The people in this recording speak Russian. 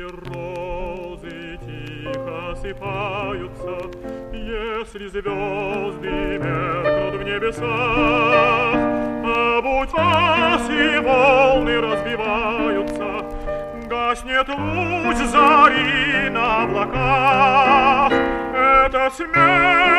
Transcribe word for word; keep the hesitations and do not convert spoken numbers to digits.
розы тихо осыпаются, если звезды меркнут в небесах, об утес и волны разбиваются, гаснет луч зари на облаках. Это смерть